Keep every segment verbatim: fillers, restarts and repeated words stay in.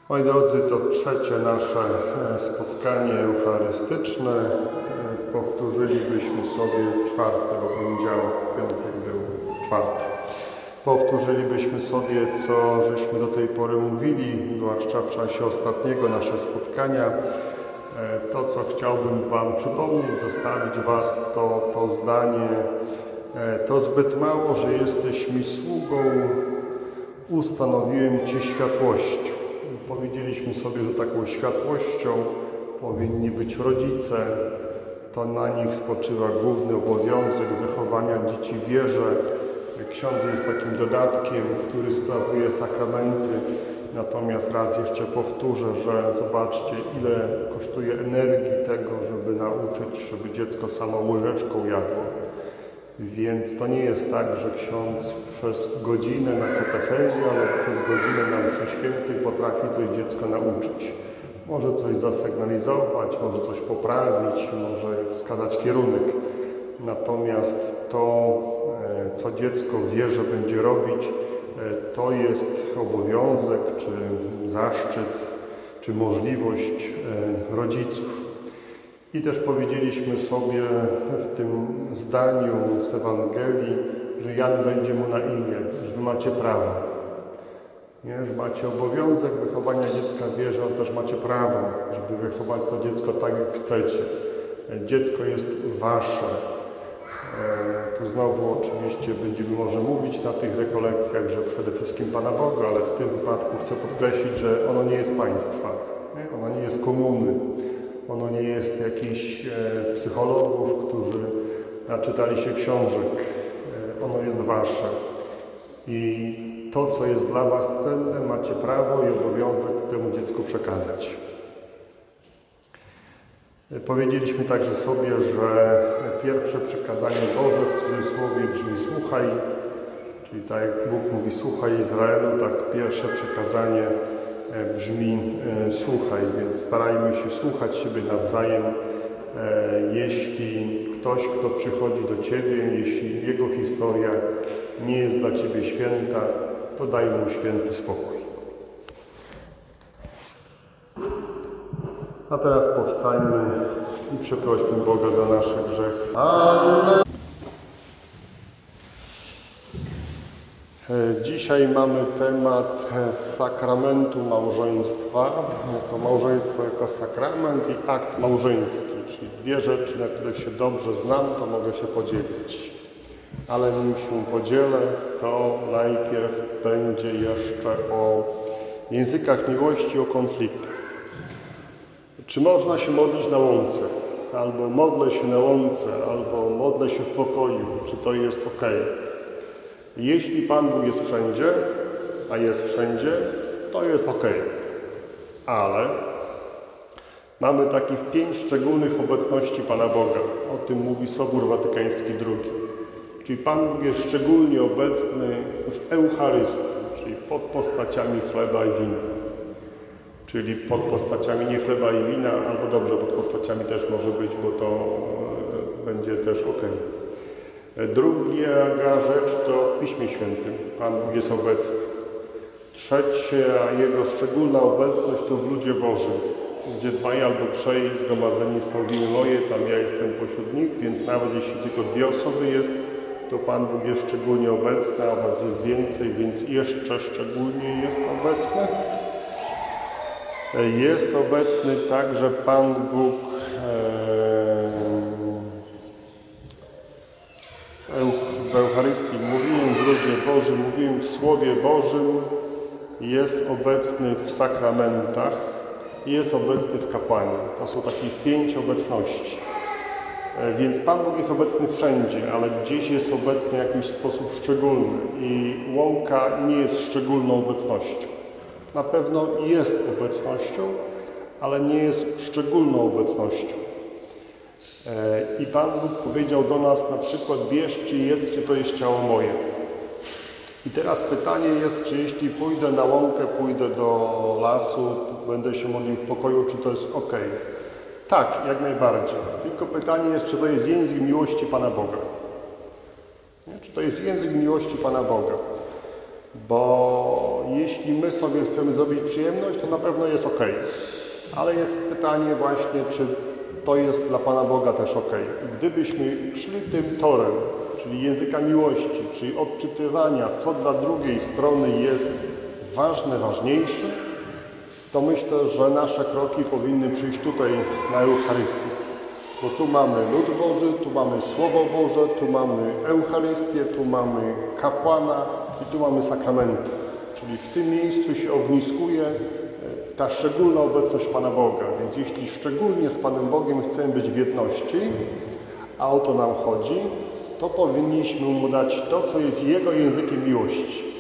Moi drodzy, to trzecie nasze spotkanie eucharystyczne. Powtórzylibyśmy sobie czwarte, bo poniedziałek, piątek był czwartek. Powtórzylibyśmy sobie, co żeśmy do tej pory mówili, zwłaszcza w czasie ostatniego naszego spotkania. To, co chciałbym Wam przypomnieć, zostawić Was, to to zdanie: to zbyt mało, że jesteś mi sługą, ustanowiłem Cię światłością. Powiedzieliśmy sobie, że taką światłością powinni być rodzice. To na nich spoczywa główny obowiązek wychowania dzieci w wierze. Ksiądz jest takim dodatkiem, który sprawuje sakramenty. Natomiast raz jeszcze powtórzę, że zobaczcie, ile kosztuje energii tego, żeby nauczyć, żeby dziecko samo łyżeczką jadło. Więc to nie jest tak, że ksiądz przez godzinę na katechezie, ale przez godzinę na mszy świętej potrafi coś dziecko nauczyć. Może coś zasygnalizować, może coś poprawić, może wskazać kierunek. Natomiast to, co dziecko wie, że będzie robić, to jest obowiązek, czy zaszczyt, czy możliwość rodziców. I też powiedzieliśmy sobie w tym zdaniu z Ewangelii, że Jan będzie mu na imię, że wy macie prawo. Nie? Że macie obowiązek wychowania dziecka w wierze, ale też macie prawo, żeby wychować to dziecko tak, jak chcecie. Dziecko jest wasze. Tu znowu oczywiście będziemy może mówić na tych rekolekcjach, że przede wszystkim Pana Boga, ale w tym wypadku chcę podkreślić, że ono nie jest państwa, nie? Ono nie jest komuny, ono nie jest jakichś e, psychologów, którzy naczytali się książek. E, ono jest wasze. I to, co jest dla was cenne, macie prawo i obowiązek temu dziecku przekazać. Powiedzieliśmy także sobie, że pierwsze przykazanie Boże w cudzysłowie brzmi słuchaj, czyli tak jak Bóg mówi słuchaj Izraelu, tak pierwsze przykazanie brzmi słuchaj, więc starajmy się słuchać siebie nawzajem. Jeśli ktoś, kto przychodzi do Ciebie, jeśli jego historia nie jest dla Ciebie święta, to daj mu święty spokój. A teraz powstańmy i przeprośmy Boga za nasze grzechy. Amen. Dzisiaj mamy temat sakramentu małżeństwa. To małżeństwo jako sakrament i akt małżeński, czyli dwie rzeczy, na których się dobrze znam, to mogę się podzielić. Ale nim się podzielę, to najpierw będzie jeszcze o językach miłości, o konfliktach. Czy można się modlić na łące? Albo modlę się na łące, albo modlę się w pokoju. Czy to jest ok? Jeśli Pan Bóg jest wszędzie, a jest wszędzie, to jest ok. Ale mamy takich pięć szczególnych obecności Pana Boga. O tym mówi Sobór Watykański drugi. Czyli Pan Bóg jest szczególnie obecny w Eucharystii, czyli pod postaciami chleba i wina. Czyli pod postaciami nie chleba i wina, albo dobrze, pod postaciami też może być, bo to będzie też ok. Druga rzecz to w Piśmie Świętym. Pan Bóg jest obecny. Trzecia Jego szczególna obecność to w ludzie Bożym, gdzie dwaj albo trzej zgromadzeni są w imię moje, tam ja jestem pośród nich, więc nawet jeśli tylko dwie osoby jest, to Pan Bóg jest szczególnie obecny, a was jest więcej, więc jeszcze szczególnie jest obecny. Jest obecny także Pan Bóg w Eucharystii. Mówiłem w ludzie Bożym, mówiłem w Słowie Bożym. Jest obecny w sakramentach i jest obecny w kapłanie. To są takie pięć obecności. Więc Pan Bóg jest obecny wszędzie, ale gdzieś jest obecny w jakiś sposób szczególny. I łąka nie jest szczególną obecnością. Na pewno jest obecnością, ale nie jest szczególną obecnością. I Pan Bóg powiedział do nas na przykład: bierzcie i jedzcie, to jest ciało moje. I teraz pytanie jest, czy jeśli pójdę na łąkę, pójdę do lasu, będę się modlił w pokoju, czy to jest ok? Tak, jak najbardziej. Tylko pytanie jest, czy to jest język miłości Pana Boga. Nie? Czy to jest język miłości Pana Boga? Bo jeśli my sobie chcemy zrobić przyjemność, to na pewno jest ok. Ale jest pytanie właśnie, czy to jest dla Pana Boga też ok. I gdybyśmy szli tym torem, czyli języka miłości, czyli odczytywania, co dla drugiej strony jest ważne, ważniejsze, to myślę, że nasze kroki powinny przyjść tutaj na Eucharystię. Bo tu mamy lud Boży, tu mamy Słowo Boże, tu mamy Eucharystię, tu mamy kapłana i tu mamy sakramenty. Czyli w tym miejscu się ogniskuje ta szczególna obecność Pana Boga. Więc jeśli szczególnie z Panem Bogiem chcemy być w jedności, a o to nam chodzi, to powinniśmy Mu dać to, co jest Jego językiem miłości.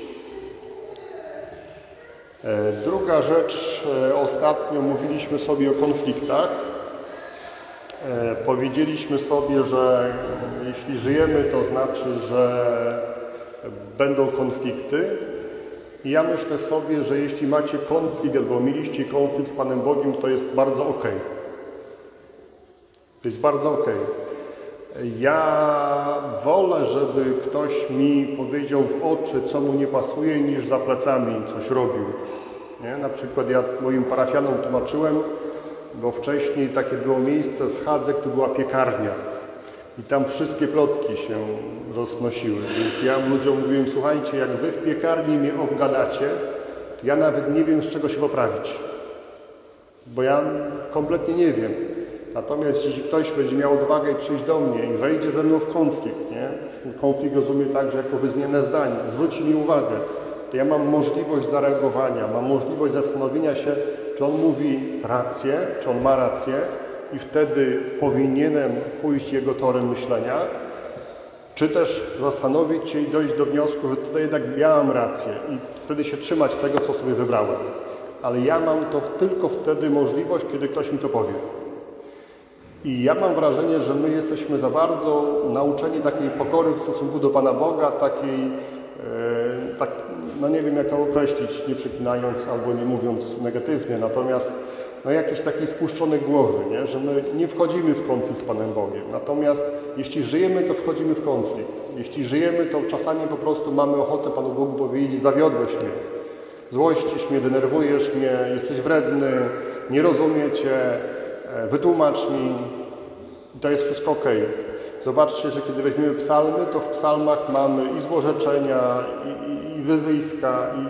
Druga rzecz, ostatnio mówiliśmy sobie o konfliktach. Powiedzieliśmy sobie, że jeśli żyjemy, to znaczy, że będą konflikty. I ja myślę sobie, że jeśli macie konflikt albo mieliście konflikt z Panem Bogiem, to jest bardzo ok. To jest bardzo ok. Ja wolę, żeby ktoś mi powiedział w oczy, co mu nie pasuje, niż za plecami coś robił. Nie? Na przykład ja moim parafianom tłumaczyłem, bo wcześniej takie było miejsce z Chadzek, to była piekarnia. I tam wszystkie plotki się roznosiły. Więc ja ludziom mówiłem, słuchajcie, jak wy w piekarni mnie obgadacie, to ja nawet nie wiem, z czego się poprawić. Bo ja kompletnie nie wiem. Natomiast jeśli ktoś będzie miał odwagę przyjść do mnie i wejdzie ze mną w konflikt, nie? Konflikt rozumie tak, że jako wyzmienne zdanie, zwróci mi uwagę, to ja mam możliwość zareagowania, mam możliwość zastanowienia się, czy on mówi rację, czy on ma rację i wtedy powinienem pójść jego torem myślenia, czy też zastanowić się i dojść do wniosku, że tutaj jednak miałem rację i wtedy się trzymać tego, co sobie wybrałem. Ale ja mam to tylko wtedy możliwość, kiedy ktoś mi to powie. I ja mam wrażenie, że my jesteśmy za bardzo nauczeni takiej pokory w stosunku do Pana Boga, takiej, e, tak, no nie wiem jak to określić, nie przeklinając albo nie mówiąc negatywnie, natomiast no jakiejś takiej spuszczonej głowy, nie? Że my nie wchodzimy w konflikt z Panem Bogiem. Natomiast jeśli żyjemy, to wchodzimy w konflikt. Jeśli żyjemy, to czasami po prostu mamy ochotę Panu Bogu powiedzieć, zawiodłeś mnie, złościsz mnie, denerwujesz mnie, jesteś wredny, nie rozumiecie, wytłumacz mi, to jest wszystko ok. Zobaczcie, że kiedy weźmiemy psalmy, to w psalmach mamy i złorzeczenia, i, i, i wyzwiska, i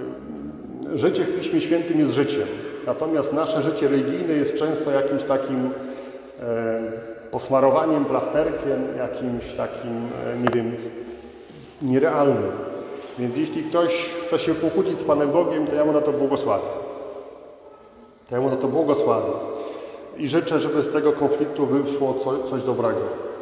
y, życie w Piśmie Świętym jest życiem. Natomiast nasze życie religijne jest często jakimś takim e, posmarowaniem, plasterkiem, jakimś takim, e, nie wiem, nierealnym. Więc jeśli ktoś chce się pokłócić z Panem Bogiem, to ja mu na to błogosławię. To ja mu na to błogosławię. I życzę, żeby z tego konfliktu wyszło co, coś dobrego.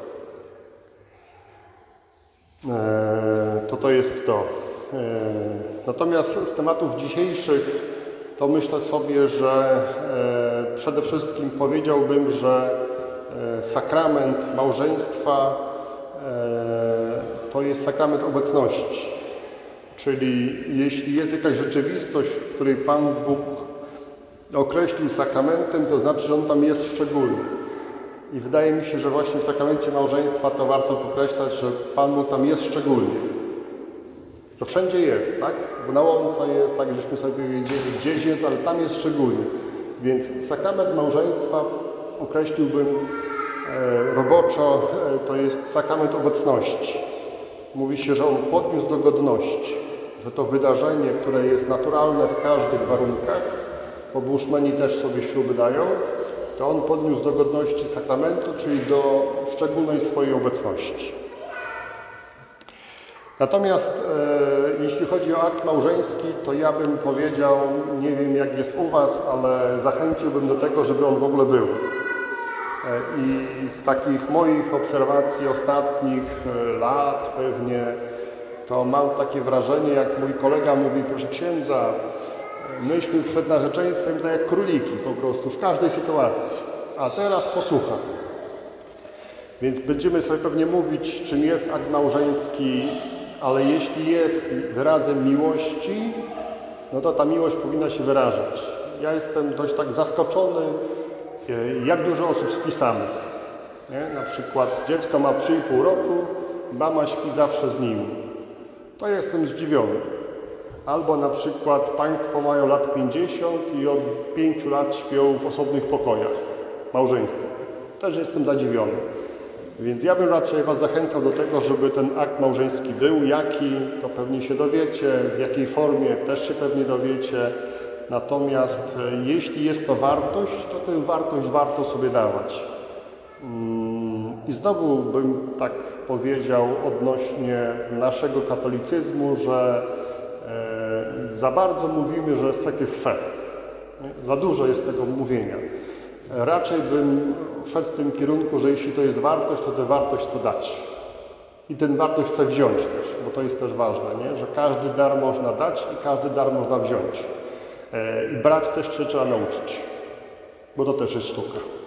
E, to to jest to. E, natomiast z tematów dzisiejszych to myślę sobie, że e, przede wszystkim powiedziałbym, że e, sakrament małżeństwa e, to jest sakrament obecności. Czyli jeśli jest jakaś rzeczywistość, w której Pan Bóg określił sakramentem, to znaczy, że on tam jest szczególny. I wydaje mi się, że właśnie w sakramencie małżeństwa to warto podkreślać, że Pan Bóg tam jest szczególnie. To wszędzie jest, tak? Bo na łące jest, tak żeśmy sobie wiedzieli, gdzieś jest, ale tam jest szczególny. Więc sakrament małżeństwa określiłbym e, roboczo, e, to jest sakrament obecności. Mówi się, że on podniósł do godności, że to wydarzenie, które jest naturalne w każdych warunkach, bo buszmeni też sobie śluby dają, to on podniósł do godności sakramentu, czyli do szczególnej swojej obecności. Natomiast e, jeśli chodzi o akt małżeński, to ja bym powiedział, nie wiem jak jest u Was, ale zachęciłbym do tego, żeby on w ogóle był. E, I z takich moich obserwacji ostatnich e, lat pewnie, to mam takie wrażenie, jak mój kolega mówi, proszę księdza, myśmy przed narzeczeństwem tak jak króliki po prostu, w każdej sytuacji, a teraz posłuchaj. Więc będziemy sobie pewnie mówić, czym jest akt małżeński, ale jeśli jest wyrazem miłości, no to ta miłość powinna się wyrażać. Ja jestem dość tak zaskoczony, jak dużo osób spisanych. Nie? Na przykład dziecko ma trzy i pół roku, mama śpi zawsze z nim. To jestem zdziwiony. Albo na przykład państwo mają lat pięćdziesiąt i od pięciu lat śpią w osobnych pokojach, małżeństwo. Też jestem zadziwiony. Więc ja bym raczej Was zachęcał do tego, żeby ten akt małżeński był. Jaki, to pewnie się dowiecie, w jakiej formie też się pewnie dowiecie. Natomiast jeśli jest to wartość, to tę wartość warto sobie dawać. I znowu bym tak powiedział odnośnie naszego katolicyzmu, że za bardzo mówimy, że seks jest fair. Za dużo jest tego mówienia. Raczej bym szedł w tym kierunku, że jeśli to jest wartość, to tę wartość chcę dać. I tę wartość chcę wziąć też, bo to jest też ważne, nie? Że każdy dar można dać i każdy dar można wziąć. I brać też trzeba nauczyć, bo to też jest sztuka.